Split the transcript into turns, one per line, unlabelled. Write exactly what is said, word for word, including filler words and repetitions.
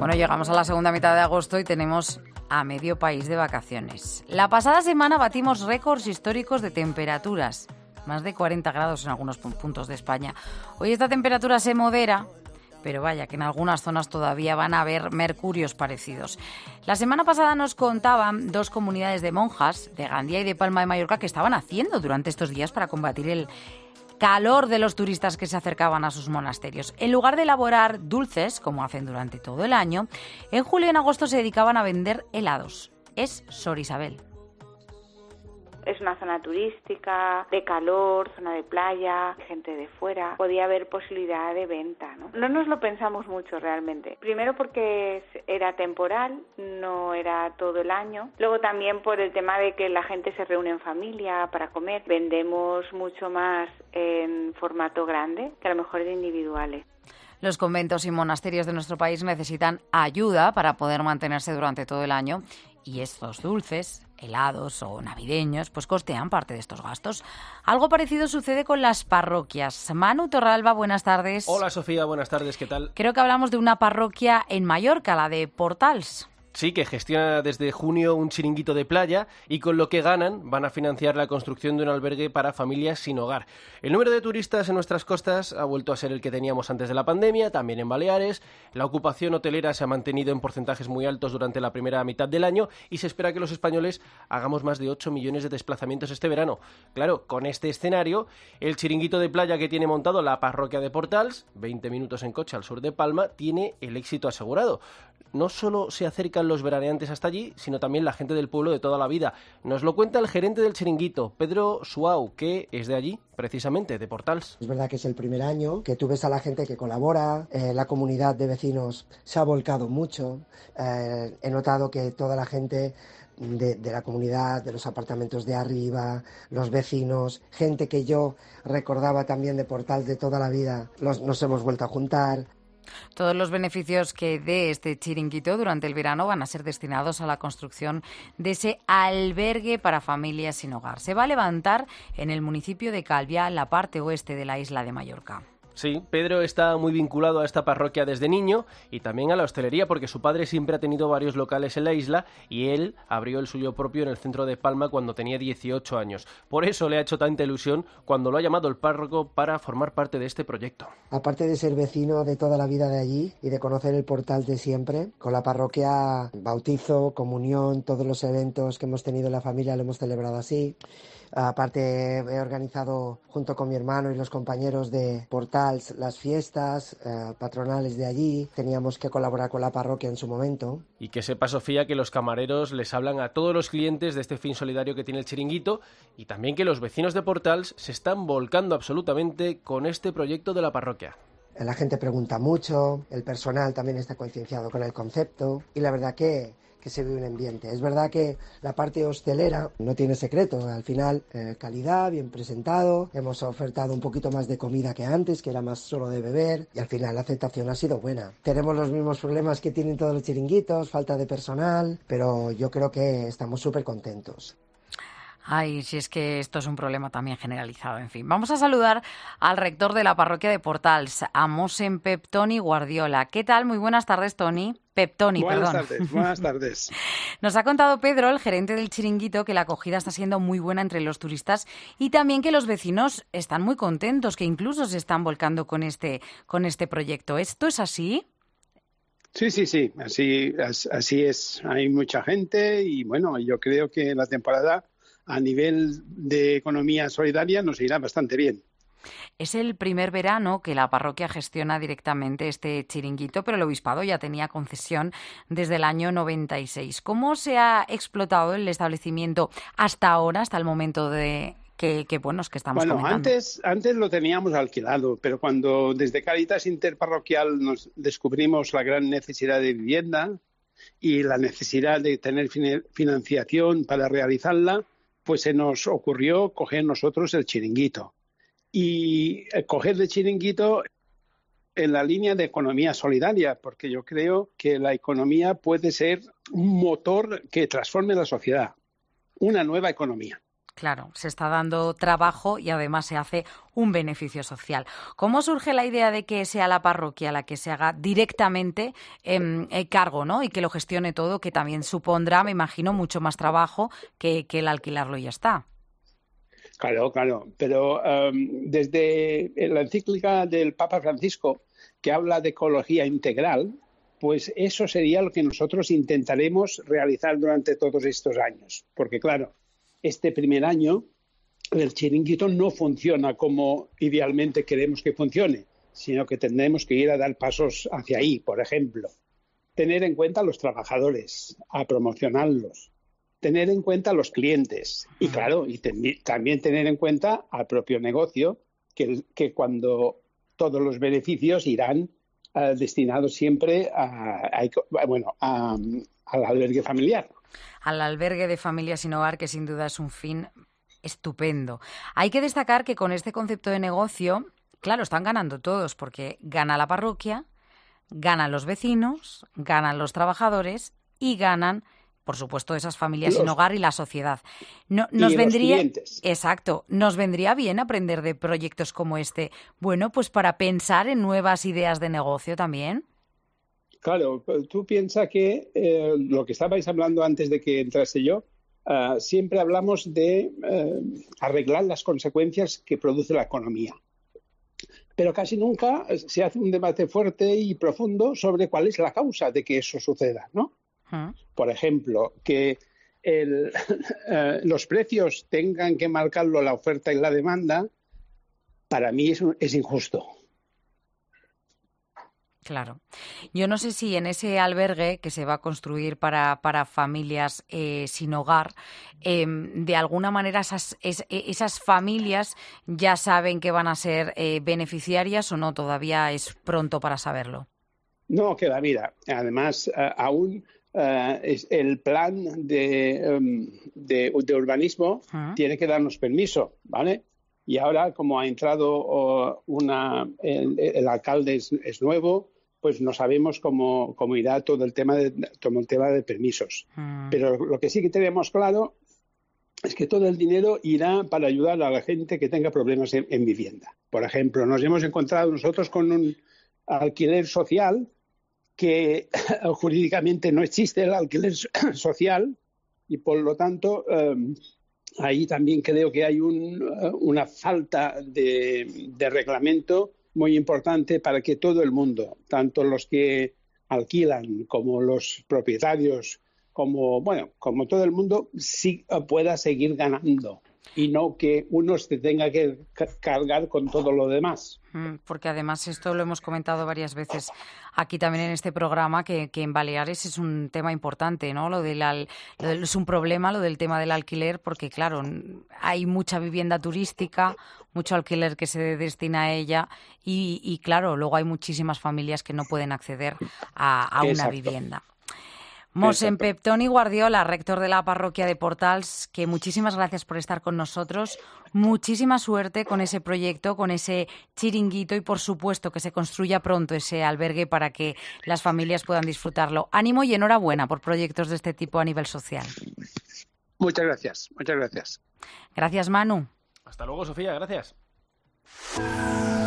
Bueno, llegamos a la segunda mitad de agosto y tenemos a medio país de vacaciones. La pasada semana batimos récords históricos de temperaturas, más de cuarenta grados en algunos puntos de España. Hoy esta temperatura se modera, pero vaya que en algunas zonas todavía van a haber mercurios parecidos. La semana pasada nos contaban dos comunidades de monjas, de Gandía y de Palma de Mallorca, que estaban haciendo durante estos días para combatir el calor de los turistas que se acercaban a sus monasterios. En lugar de elaborar dulces, como hacen durante todo el año, en julio y en agosto se dedicaban a vender helados. Es Sor Isabel.
Es una zona turística, de calor, zona de playa, gente de fuera. Podía haber posibilidad de venta, ¿no? No nos lo pensamos mucho realmente. Primero porque era temporal, no era todo el año. Luego también por el tema de que la gente se reúne en familia para comer. Vendemos mucho más en formato grande que a lo mejor de individuales.
Los conventos y monasterios de nuestro país necesitan ayuda para poder mantenerse durante todo el año y estos dulces, helados o navideños, pues costean parte de estos gastos. Algo parecido sucede con las parroquias. Manu Torralba, buenas tardes.
Hola Sofía, buenas tardes, ¿qué tal?
Creo que hablamos de una parroquia en Mallorca, la de Portals.
Sí, que gestiona desde junio un chiringuito de playa y con lo que ganan van a financiar la construcción de un albergue para familias sin hogar. El número de turistas en nuestras costas ha vuelto a ser el que teníamos antes de la pandemia, también en Baleares. La ocupación hotelera se ha mantenido en porcentajes muy altos durante la primera mitad del año y se espera que los españoles hagamos más de ocho millones de desplazamientos este verano. Claro, con este escenario, el chiringuito de playa que tiene montado la parroquia de Portals, veinte minutos en coche al sur de Palma, tiene el éxito asegurado. No solo se acercan los veraneantes hasta allí, sino también la gente del pueblo de toda la vida. Nos lo cuenta el gerente del chiringuito, Pedro Suau, que es de allí, precisamente, de Portals.
Es verdad que es el primer año que tú ves a la gente que colabora, eh, la comunidad de vecinos se ha volcado mucho, eh, he notado que toda la gente de, de la comunidad, de los apartamentos de arriba, los vecinos, gente que yo recordaba también de Portals de toda la vida, los, nos hemos vuelto a juntar.
Todos los beneficios que dé este chiringuito durante el verano van a ser destinados a la construcción de ese albergue para familias sin hogar. Se va a levantar en el municipio de Calviá, la parte oeste de la isla de Mallorca.
Sí, Pedro está muy vinculado a esta parroquia desde niño y también a la hostelería porque su padre siempre ha tenido varios locales en la isla y él abrió el suyo propio en el centro de Palma cuando tenía dieciocho años. Por eso le ha hecho tanta ilusión cuando lo ha llamado el párroco para formar parte de este proyecto.
Aparte de ser vecino de toda la vida de allí y de conocer el Portal de siempre, con la parroquia, bautizo, comunión, todos los eventos que hemos tenido en la familia lo hemos celebrado así. Aparte he organizado junto con mi hermano y los compañeros de Portals las fiestas eh, patronales de allí. Teníamos que colaborar con la parroquia en su momento.
Y que sepa Sofía que los camareros les hablan a todos los clientes de este fin solidario que tiene el chiringuito y también que los vecinos de Portals se están volcando absolutamente con este proyecto de la parroquia.
La gente pregunta mucho, el personal también está concienciado con el concepto y la verdad que que se vive un ambiente. Es verdad que la parte hostelera no tiene secreto, al final eh, calidad, bien presentado, hemos ofertado un poquito más de comida que antes, que era más solo de beber, y al final la aceptación ha sido buena. Tenemos los mismos problemas que tienen todos los chiringuitos, falta de personal, pero yo creo que estamos súper contentos.
Ay, si es que esto es un problema también generalizado, en fin. Vamos a saludar al rector de la parroquia de Portals, a Mosen Pep Toni Guardiola. ¿Qué tal? Muy buenas tardes, Toni. Pep Toni,
buenas
perdón.
Tardes, buenas tardes.
Nos ha contado Pedro, el gerente del chiringuito, que la acogida está siendo muy buena entre los turistas y también que los vecinos están muy contentos, que incluso se están volcando con este, con este proyecto. ¿Esto es así?
Sí, sí, sí, así, así es. Hay mucha gente y bueno, yo creo que la temporada a nivel de economía solidaria nos irá bastante bien.
Es el primer verano que la parroquia gestiona directamente este chiringuito, pero el obispado ya tenía concesión desde el año noventa y seis. ¿Cómo se ha explotado el establecimiento hasta ahora, hasta el momento de que, que bueno, es que estamos
bueno,
comentando?
Antes, antes lo teníamos alquilado, pero cuando desde Cáritas Interparroquial nos descubrimos la gran necesidad de vivienda y la necesidad de tener financiación para realizarla, pues se nos ocurrió coger nosotros el chiringuito. Y coger el chiringuito en la línea de economía solidaria, porque yo creo que la economía puede ser un motor que transforme la sociedad, una nueva economía.
Claro, se está dando trabajo y además se hace un beneficio social. ¿Cómo surge la idea de que sea la parroquia la que se haga directamente eh, eh, cargo, ¿no? Y que lo gestione todo, que también supondrá, me imagino, mucho más trabajo que, que el alquilarlo y ya está?
Claro, claro, pero um, desde la encíclica del Papa Francisco, que habla de ecología integral, pues eso sería lo que nosotros intentaremos realizar durante todos estos años. Porque, claro, este primer año el chiringuito no funciona como idealmente queremos que funcione, sino que tendremos que ir a dar pasos hacia ahí. Por ejemplo, tener en cuenta a los trabajadores, a promocionarlos, tener en cuenta a los clientes y, claro, y te- también tener en cuenta al propio negocio, que, que cuando todos los beneficios irán eh, destinados siempre a, a- bueno, a- al albergue familiar.
Al albergue de familias sin hogar, que sin duda es un fin estupendo. Hay que destacar que con este concepto de negocio, claro, están ganando todos, porque gana la parroquia, ganan los vecinos, ganan los trabajadores y ganan, por supuesto, esas familias sin
Los-
hogar y la sociedad. No,
y
nos
los
vendría,
clientes.
exacto, nos vendría bien aprender de proyectos como este. Bueno, pues para pensar en nuevas ideas de negocio también.
Claro, tú piensas que eh, lo que estabais hablando antes de que entrase yo, ah, siempre hablamos de eh, arreglar las consecuencias que produce la economía. Pero casi nunca se hace un debate fuerte y profundo sobre cuál es la causa de que eso suceda, ¿no?
Mm.
Por ejemplo, que el, eh, los precios tengan que marcarlo la oferta y la demanda, para mí es, un- es injusto.
Claro. Yo no sé si en ese albergue que se va a construir para, para familias eh, sin hogar, eh, de alguna manera esas, es- eh, esas familias ya saben que van a ser eh, beneficiarias o no, todavía es pronto para saberlo.
No, queda, mira, además, eh, aún eh, es el plan de, em, de, de urbanismo
Mm.
tiene que darnos permiso, ¿vale? Y ahora, como ha entrado oh, una, el, el alcalde es, es nuevo, pues no sabemos cómo, cómo irá todo el tema de, todo el tema de permisos.
Mm.
Pero lo que sí que tenemos claro es que todo el dinero irá para ayudar a la gente que tenga problemas en, en vivienda. Por ejemplo, nos hemos encontrado nosotros con un alquiler social que jurídicamente no existe el alquiler social y, por lo tanto, eh, ahí también creo que hay un, una falta de, de reglamento muy importante para que todo el mundo, tanto los que alquilan como los propietarios, como bueno, como todo el mundo, sí pueda seguir ganando y no que uno se tenga que ca- cargar con todo lo demás.
Mm, Porque además esto lo hemos comentado varias veces aquí también en este programa, que, que en Baleares es un tema importante, ¿no? Lo del, al- lo del- es un problema lo del tema del alquiler, porque claro, n- hay mucha vivienda turística, mucho alquiler que se destina a ella y, y claro, luego hay muchísimas familias que no pueden acceder a, a una
Exacto.
vivienda. Mosén
Exacto.
Pep Toni Guardiola, rector de la parroquia de Portals, que muchísimas gracias por estar con nosotros. Muchísima suerte con ese proyecto, con ese chiringuito y, por supuesto, que se construya pronto ese albergue para que las familias puedan disfrutarlo. Ánimo y enhorabuena por proyectos de este tipo a nivel social.
Muchas gracias, muchas gracias.
Gracias, Manu.
Hasta luego, Sofía, gracias.